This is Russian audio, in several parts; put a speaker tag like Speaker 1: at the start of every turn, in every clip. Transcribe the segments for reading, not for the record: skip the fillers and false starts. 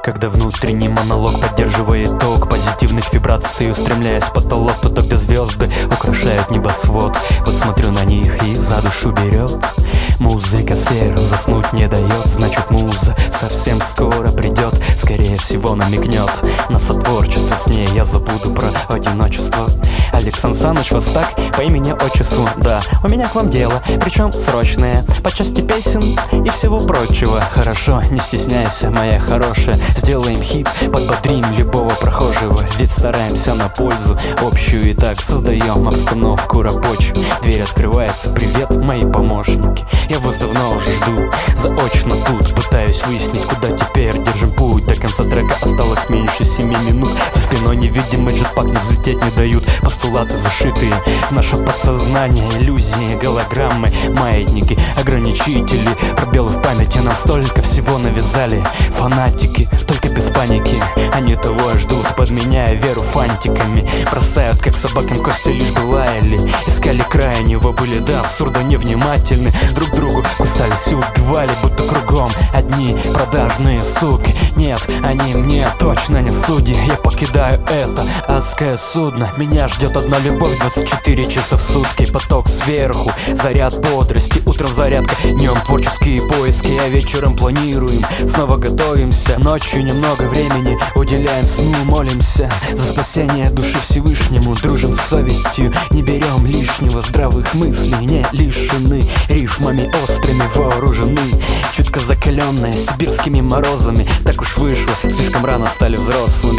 Speaker 1: Когда внутренний монолог поддерживает ток позитивных вибраций, устремляясь в потолок туда, где звезды украшают небосвод. Вот смотрю на них и за душу берет. Музыка сферу заснуть не дает, значит муза совсем скоро придет. Скорее всего намекнет на сотворчество, с ней я забуду про одиночество. Александр Саныч, вас так по имени-отчеству? Да, у меня к вам дело, причем срочное, по части песен и всего прочего. Хорошо, не стесняйся, моя хорошая, сделаем хит, подбодрим любого прохожего. Ведь стараемся на пользу общую и так создаем обстановку рабочую. Дверь открывается, привет, мои помощники. Я вас давно уже жду, заочно тут пытаюсь выяснить, куда теперь держим путь. До конца трека осталось меньше 7 минут. За спиной невидимый джетпак, не взлететь не дают постулаты, зашитые в наше подсознание. Иллюзии, голограммы, маятники, ограничители, пробелы в памяти. Нам столько всего навязали фанатики, только без паники. Они того ждут, подменяя веру фантиками. Бросают, как собакам кости, лишь бы лаяли. Искали крайнего, были до абсурда невнимательны. Друг другу кусались и убивали, будто кругом одни продажные суки. Нет, они мне точно не судьи. Я покидаю это адское судно. Меня ждет одна любовь 24 часа в сутки. Поток сверху, заряд бодрости, утром зарядка, днем творческие поиски, а вечером планируем, снова готовимся. Ночью немного времени уделяем сну, молимся за спасение души Всевышнему. Дружим с совестью, не берем лишнего, здравых мыслей не лишены, рифмами острыми вооружены, чутко закаленные сибирскими морозами. Так уж вышло, слишком рано стали взрослыми.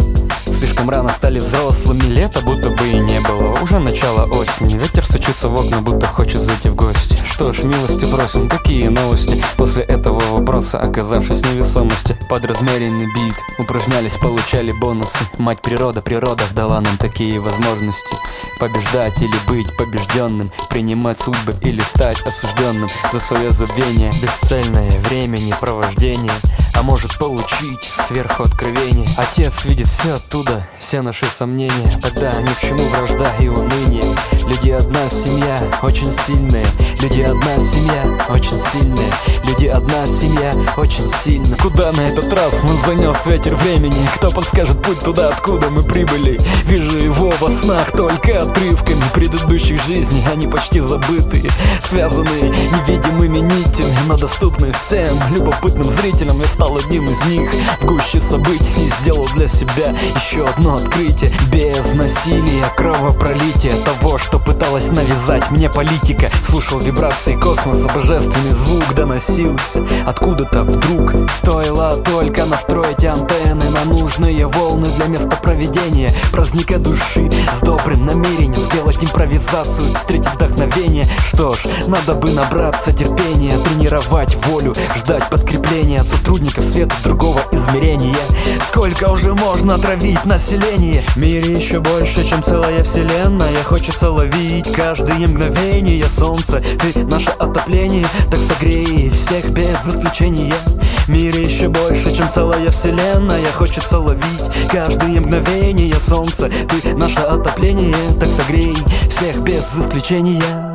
Speaker 1: Слишком рано стали взрослыми, лета будто бы и не было. Уже начало осени, ветер стучится в окна, будто хочет зайти в гости. Что ж, милости просим, какие новости? После этого вопроса, оказавшись в невесомости, под размеренный бит упражнялись, получали бонусы. Мать природа, природа дала нам такие возможности: побеждать или быть побежденным, принимать судьбы или стать осужденным за свое забвение. Бесцельное времени провождение, а может получить сверху откровение. Отец видит все оттуда, все наши сомнения. Тогда ни к чему вражда и уныние. Люди одна семья, очень сильная. Люди одна семья, очень сильная. Люди одна семья, очень сильная. Куда на этот раз нас занес ветер времени? Кто подскажет путь туда, откуда мы прибыли? Вижу его во снах только отрывками предыдущих жизней. Они почти забытые, связанные невидимыми нитями, но доступны всем любопытным зрителям. Я стал одним из них в гуще событий и сделал для себя еще одно открытие. Без насилия, кровопролития, того, что пыталась навязать мне политика. Слушал вибрации космоса, божественный звук доносился откуда-то вдруг. Стоило только настроить антенны на нужные волны для места проведения праздника души с добрым намерением сделать импровизацию, встретить вдохновение. Что ж, надо бы набраться терпения, тренировать волю, ждать подкрепления от сотрудников света другого измерения. Сколько уже можно отравить население? В мире еще больше, чем целая вселенная. Хочется ловить каждое мгновение. Солнце, ты наше отопление, так согрей всех без исключения. В мире еще больше, чем целая вселенная. Хочется ловить каждое мгновение. Солнце, ты наше отопление, так согрей всех без исключения.